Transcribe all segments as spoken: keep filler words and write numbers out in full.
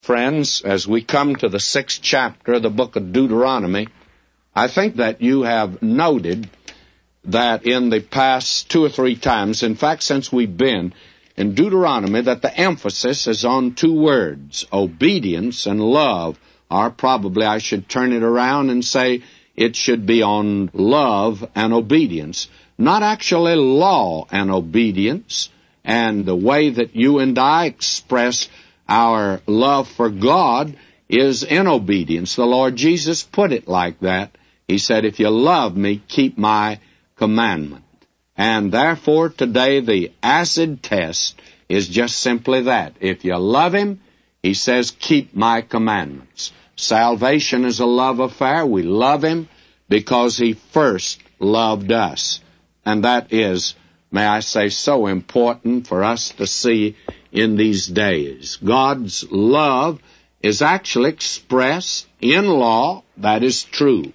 Friends, as we come to the sixth chapter of the book of Deuteronomy, I think that you have noted that in the past two or three times, in fact, since we've been in Deuteronomy, that the emphasis is on two words, obedience and love, or probably I should turn it around and say it should be on love and obedience, not actually law and obedience. And the way that you and I express our love for God is in obedience. The Lord Jesus put it like that. He said, if you love me, keep my commandment. And therefore, today, the acid test is just simply that. If you love him, he says, keep my commandments. Salvation is a love affair. We love him because he first loved us. And that is, may I say, so important for us to see in these days. God's love is actually expressed in law. That is true.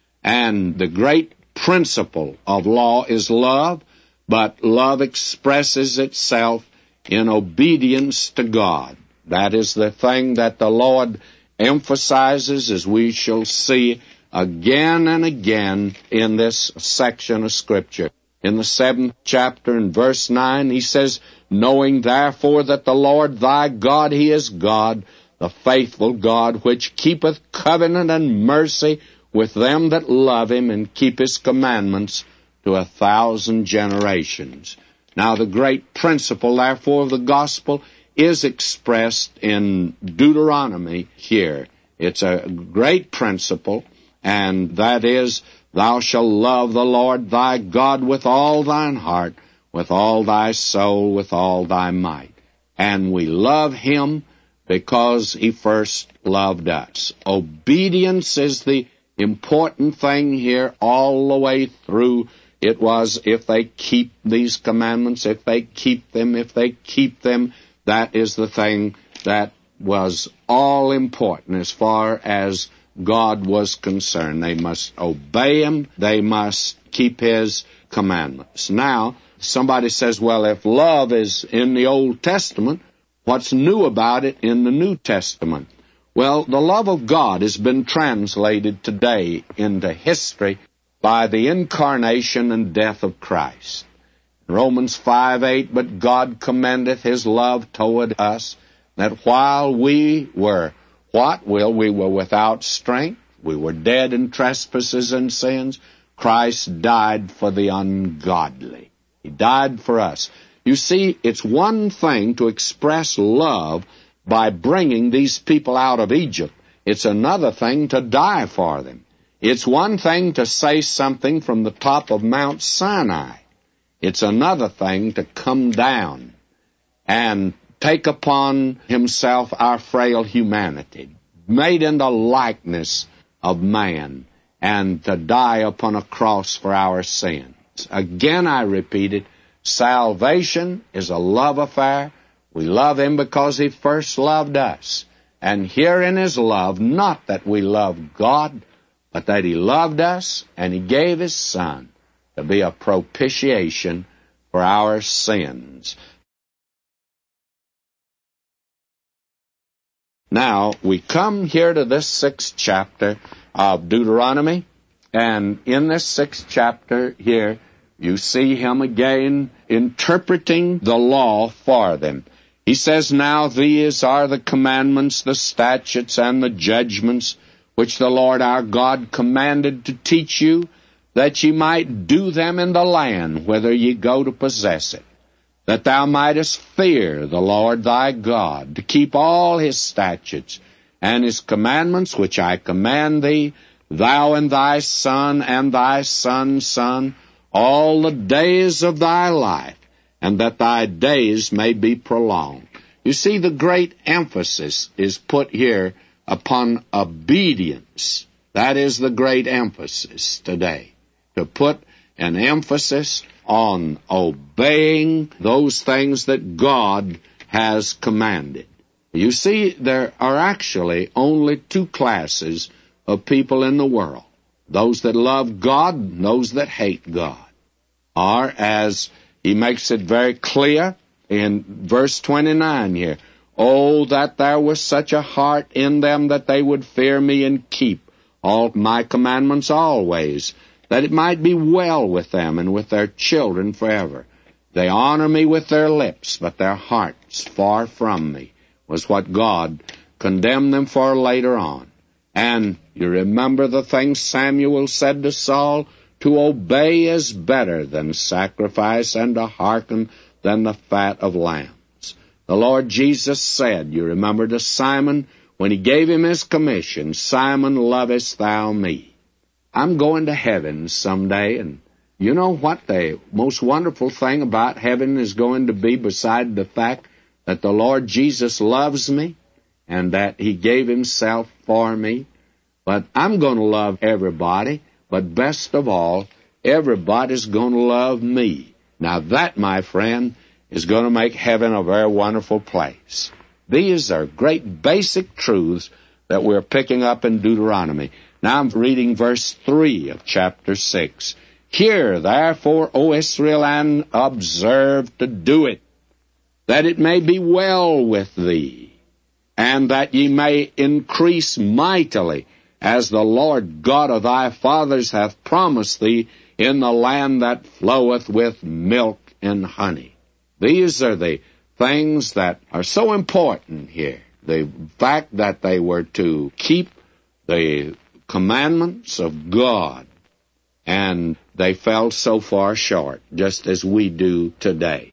And the great principle of law is love, but love expresses itself in obedience to God. That is the thing that the Lord emphasizes, as we shall see again and again in this section of Scripture. In the seventh chapter in verse nine, he says, knowing therefore that the Lord thy God, he is God, the faithful God, which keepeth covenant and mercy with them that love him and keep his commandments to a thousand generations. Now the great principle, therefore, of the gospel is expressed in Deuteronomy here. It's a great principle, and that is, thou shalt love the Lord thy God with all thine heart, with all thy soul, with all thy might. And we love him because he first loved us. Obedience is the important thing here all the way through. It was, if they keep these commandments, if they keep them, if they keep them, that is the thing that was all important as far as God was concerned. They must obey him. They must keep his commandments. Now, somebody says, well, if love is in the Old Testament, what's new about it in the New Testament? Well, the love of God has been translated today into history by the incarnation and death of Christ. Romans five eight, but God commendeth his love toward us, that while we were what? Well, we were without strength, we were dead in trespasses and sins, Christ died for the ungodly. He died for us. You see, it's one thing to express love by bringing these people out of Egypt. It's another thing to die for them. It's one thing to say something from the top of Mount Sinai. It's another thing to come down and take upon himself our frail humanity, made in the likeness of man, and to die upon a cross for our sins. Again, I repeat it, salvation is a love affair. We love him because he first loved us. And here in his love, not that we love God, but that he loved us and he gave his Son to be a propitiation for our sins. Now, we come here to this sixth chapter of Deuteronomy, and in this sixth chapter here, you see him again interpreting the law for them. He says, now these are the commandments, the statutes, and the judgments which the Lord our God commanded to teach you, that ye might do them in the land whither ye go to possess it, that thou mightest fear the Lord thy God, to keep all his statutes and his commandments which I command thee, thou and thy son and thy son's son, all the days of thy life, and that thy days may be prolonged. You see, the great emphasis is put here upon obedience. That is the great emphasis today, to put an emphasis on obeying those things that God has commanded. You see, there are actually only two classes of people in the world, those that love God and those that hate God. Or, as he makes it very clear in verse twenty-nine here, Oh, that there was such a heart in them that they would fear me and keep all my commandments always, that it might be well with them and with their children forever. They honor me with their lips, but their hearts far from me, was what God condemned them for later on. And you remember the things Samuel said to Saul, to obey is better than sacrifice, and to hearken than the fat of lambs. The Lord Jesus said, you remember to Simon, when he gave him his commission, Simon, lovest thou me? I'm going to heaven someday, and you know what the most wonderful thing about heaven is going to be, beside the fact that the Lord Jesus loves me and that he gave himself for me? But I'm going to love everybody, but best of all, everybody's going to love me. Now that, my friend, is going to make heaven a very wonderful place. These are great basic truths that we're picking up in Deuteronomy. Now I'm reading verse three of chapter six. Hear, therefore, O Israel, and observe to do it, that it may be well with thee, and that ye may increase mightily, as the Lord God of thy fathers hath promised thee, in the land that floweth with milk and honey. These are the things that are so important here. The fact that they were to keep the commandments of God, and they fell so far short, just as we do today.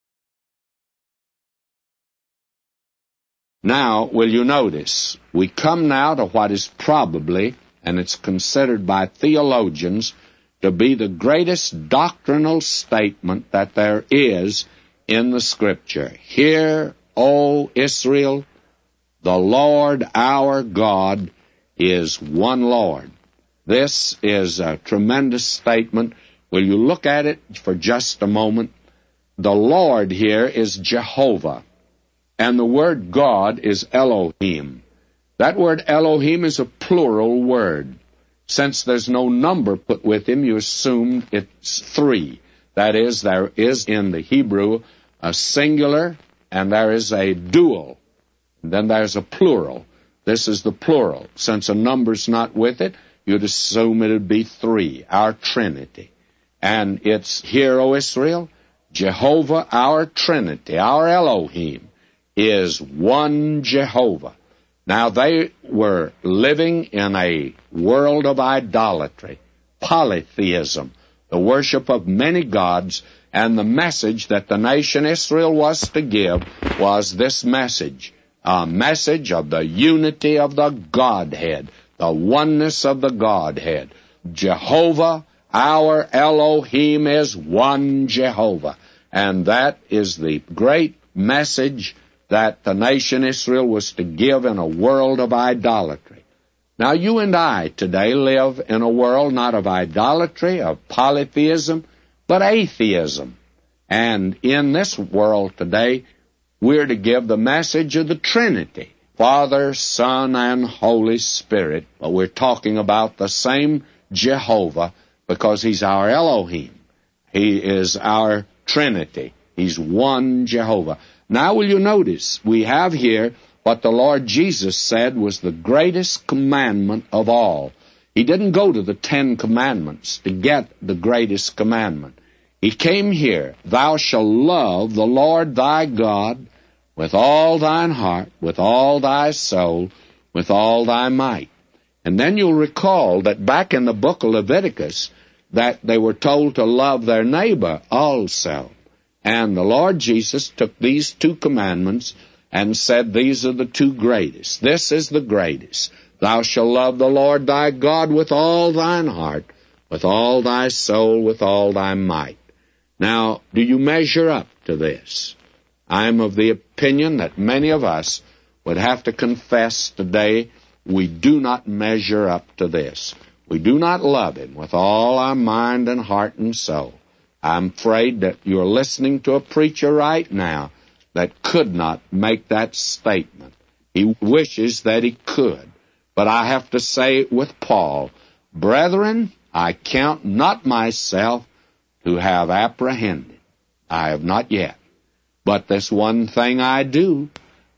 Now, will you notice, we come now to what is probably, and it's considered by theologians, to be the greatest doctrinal statement that there is in the Scripture. Hear, O Israel, the Lord our God is one Lord. This is a tremendous statement. Will you look at it for just a moment? The Lord here is Jehovah, and the word God is Elohim. That word Elohim is a plural word. Since there's no number put with him, you assume it's three. That is, there is in the Hebrew a singular, and there is a dual. And then there's a plural. This is the plural. Since a number's not with it, you'd assume it would be three, our Trinity. And it's, Hear, O Israel, Jehovah, our Trinity, our Elohim, is one Jehovah. Now, they were living in a world of idolatry, polytheism, the worship of many gods, and the message that the nation Israel was to give was this message, a message of the unity of the Godhead, the oneness of the Godhead. Jehovah, our Elohim, is one Jehovah. And that is the great message that the nation Israel was to give in a world of idolatry. Now, you and I today live in a world not of idolatry, of polytheism, but atheism. And in this world today, we're to give the message of the Trinity, Father, Son, and Holy Spirit. But we're talking about the same Jehovah because he's our Elohim. He is our Trinity. He's one Jehovah. Now will you notice, we have here what the Lord Jesus said was the greatest commandment of all. He didn't go to the Ten Commandments to get the greatest commandment. He came here, thou shalt love the Lord thy God with all thine heart, with all thy soul, with all thy might. And then you'll recall that back in the book of Leviticus, that they were told to love their neighbor also. And the Lord Jesus took these two commandments and said, these are the two greatest. This is the greatest. Thou shalt love the Lord thy God with all thine heart, with all thy soul, with all thy might. Now, do you measure up to this? I'm of the opinion that many of us would have to confess today we do not measure up to this. We do not love him with all our mind and heart and soul. I'm afraid that you're listening to a preacher right now that could not make that statement. He wishes that he could. But I have to say with Paul, brethren, I count not myself to have apprehended. I have not yet. But this one thing I do,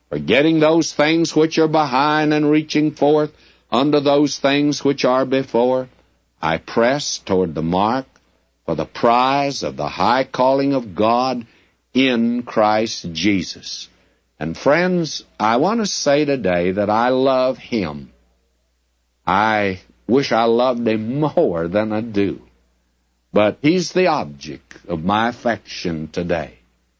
forgetting those things which are behind and reaching forth unto those things which are before, I press toward the mark for the prize of the high calling of God in Christ Jesus. And friends, I want to say today that I love Him. I wish I loved Him more than I do. But He's the object of my affection today.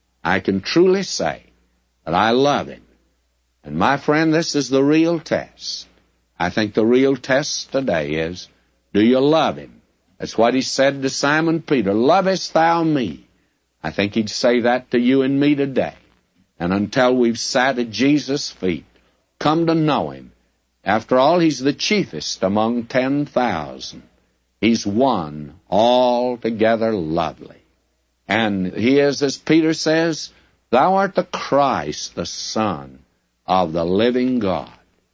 I can truly say that I love Him. And my friend, this is the real test. I think the real test today is, do you love Him? That's what He said to Simon Peter, lovest thou me? I think He'd say that to you and me today. And until we've sat at Jesus' feet, come to know Him, after all, He's the chiefest among ten thousand. He's one altogether lovely. And He is, as Peter says, thou art the Christ, the Son of the living God.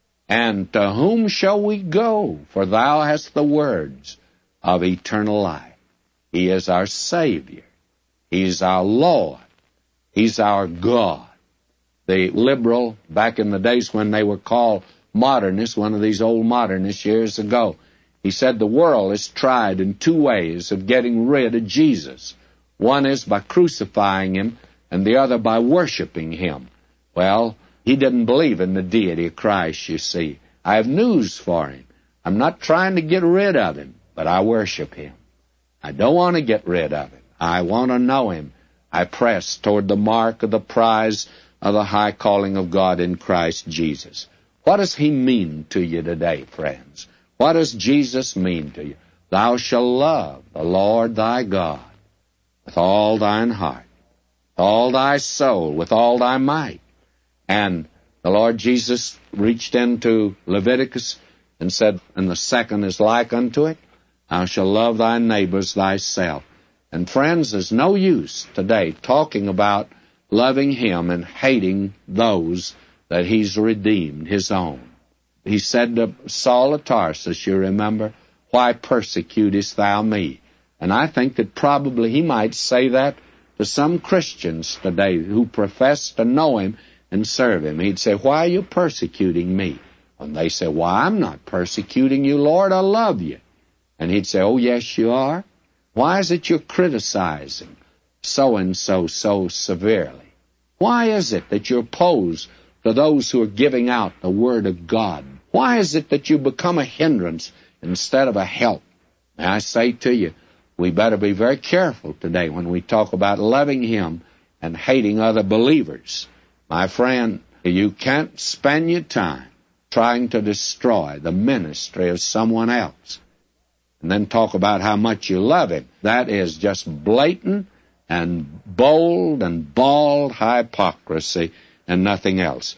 And to whom shall we go? For thou hast the words of eternal life. He is our Savior. He's our Lord. He's our God. The liberal, back in the days when they were called modernists, one of these old modernists years ago, he said the world has tried in two ways of getting rid of Jesus. One is by crucifying Him, and the other by worshiping Him. Well, he didn't believe in the deity of Christ, you see. I have news for him. I'm not trying to get rid of Him, but I worship Him. I don't want to get rid of Him. I want to know Him. I press toward the mark of the prize of the high calling of God in Christ Jesus. What does He mean to you today, friends? What does Jesus mean to you? Thou shalt love the Lord thy God with all thine heart, with all thy soul, with all thy might. And the Lord Jesus reached into Leviticus and said, and the second is like unto it, thou shalt love thy neighbors thyself. And friends, there's no use today talking about loving Him and hating those that He's redeemed, His own. He said to Saul of Tarsus, you remember, why persecutest thou me? And I think that probably he might say that to some Christians today who profess to know Him and serve Him. He'd say, why are you persecuting me? And they say, why, I'm not persecuting you, Lord, I love you. And He'd say, oh, yes, you are. Why is it you're criticizing so-and-so so severely? Why is it that you're opposed to those who are giving out the Word of God? Why is it that you become a hindrance instead of a help? May I say to you, we better be very careful today when we talk about loving Him and hating other believers. My friend, you can't spend your time trying to destroy the ministry of someone else and then talk about how much you love Him. That is just blatant and bold and bald hypocrisy and nothing else.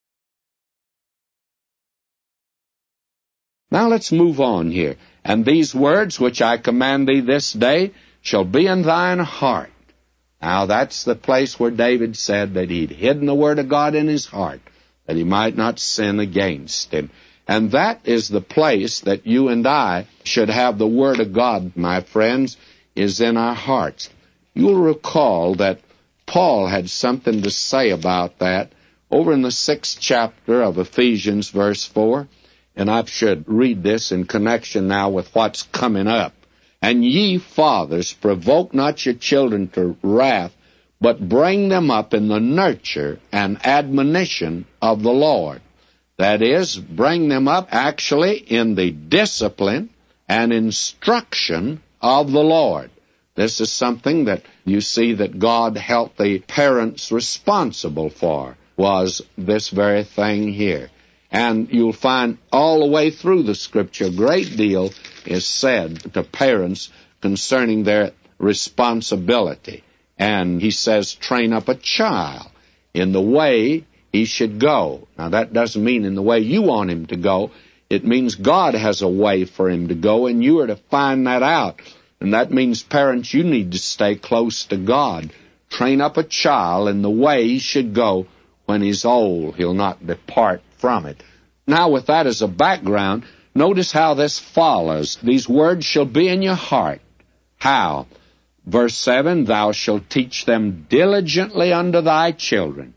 Now let's move on here. And these words which I command thee this day shall be in thine heart. Now that's the place where David said that he'd hidden the Word of God in his heart, that he might not sin against Him. And that is the place that you and I should have the Word of God, my friends, is in our hearts. You'll recall that Paul had something to say about that over in the sixth chapter of Ephesians, verse four. And I should read this in connection now with what's coming up. And ye fathers, provoke not your children to wrath, but bring them up in the nurture and admonition of the Lord. That is, bring them up actually in the discipline and instruction of the Lord. This is something that you see that God held the parents responsible for, was this very thing here. And you'll find all the way through the Scripture a great deal is said to parents concerning their responsibility. And He says, train up a child in the way he should go. Now that doesn't mean in the way you want him to go. It means God has a way for him to go, and you are to find that out. And that means, parents, you need to stay close to God. Train up a child in the way he should go. When he's old, he'll not depart from it. Now, with that as a background, notice how this follows. These words shall be in your heart. How? Verse seven, thou shalt teach them diligently unto thy children.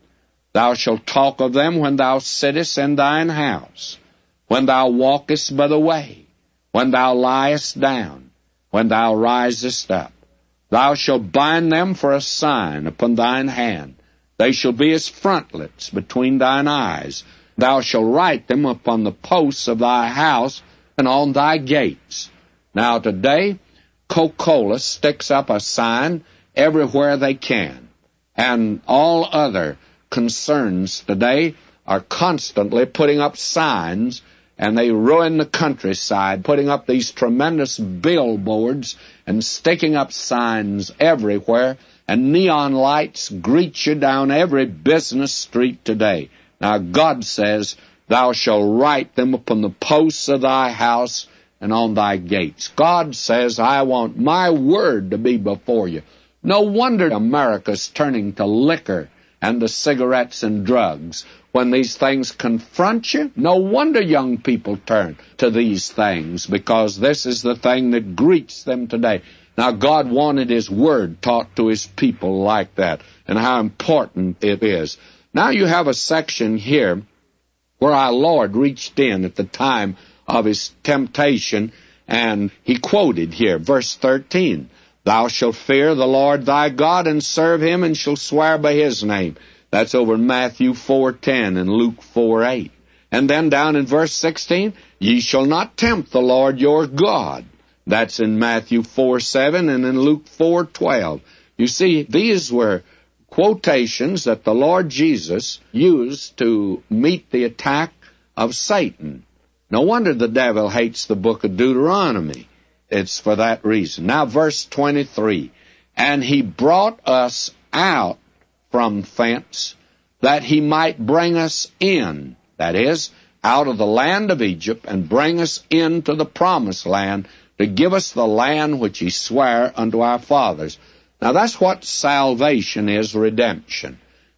Thou shalt talk of them when thou sittest in thine house, when thou walkest by the way, when thou liest down, when thou risest up. Thou shalt bind them for a sign upon thine hand. They shall be as frontlets between thine eyes. Thou shalt write them upon the posts of thy house and on thy gates. Now today, Coca-Cola sticks up a sign everywhere they can, and all other concerns today are constantly putting up signs, and they ruin the countryside, putting up these tremendous billboards and sticking up signs everywhere, and neon lights greet you down every business street today. Now God says, thou shalt write them upon the posts of thy house and on thy gates. God says, I want my word to be before you. No wonder America's turning to liquor and to cigarettes and drugs. When these things confront you, no wonder young people turn to these things, because this is the thing that greets them today. Now, God wanted His Word taught to His people like that, and how important it is. Now you have a section here where our Lord reached in at the time of His temptation, and He quoted here, verse thirteen, Thou shalt fear the Lord thy God, and serve Him, and shalt swear by His name. That's over in Matthew four ten and Luke four eight. And then down in verse sixteen, Ye shall not tempt the Lord your God. That's in Matthew four seven and in Luke four twelve. You see, these were quotations that the Lord Jesus used to meet the attack of Satan. No wonder the devil hates the book of Deuteronomy. It's for that reason. Now, verse twenty-three, And He brought us out from thence, that He might bring us in, that is, out of the land of Egypt, and bring us into the promised land, to give us the land which He sware unto our fathers. Now, that's what salvation is, redemption.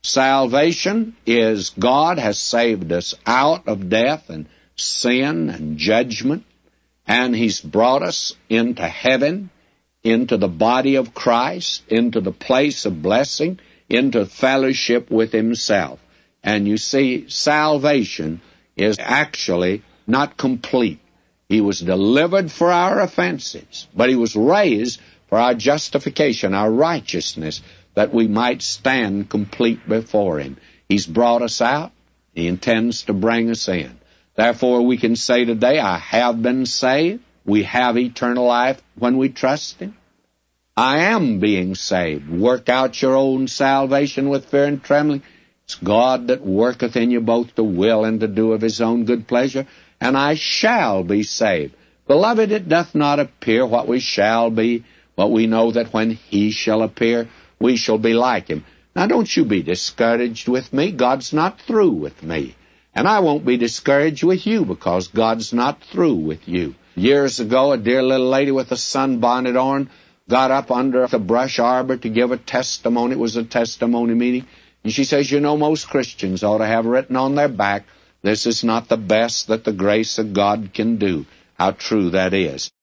Salvation is God has saved us out of death and sin and judgment, and He's brought us into heaven, into the body of Christ, into the place of blessing, into fellowship with Himself. And you see, salvation is actually not complete. He was delivered for our offenses, but He was raised for our justification, our righteousness, that we might stand complete before Him. He's brought us out. He intends to bring us in. Therefore, we can say today, I have been saved. We have eternal life when we trust Him. I am being saved. Work out your own salvation with fear and trembling. It's God that worketh in you both to will and to do of His own good pleasure, and I shall be saved. Beloved, it doth not appear what we shall be, but we know that when He shall appear, we shall be like Him. Now, don't you be discouraged with me. God's not through with me. And I won't be discouraged with you, because God's not through with you. Years ago, a dear little lady with a sunbonnet on got up under the brush arbor to give a testimony. It was a testimony meeting. And she says, you know, most Christians ought to have written on their back, this is not the best that the grace of God can do. How true that is.